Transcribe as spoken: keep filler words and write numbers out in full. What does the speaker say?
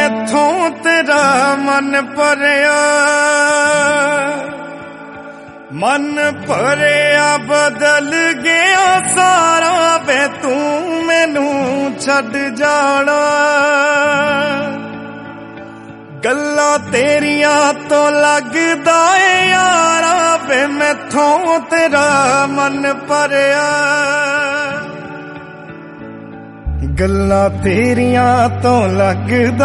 मैथों तेरा मन भरिया मन भरिया बदल गया सारा वे तू मैनू छड़ जाना गल्लां तेरियां तो लगदा ए यारा वे मैथों तेरा मन भरिया गल्लां तेरियां तो लगदा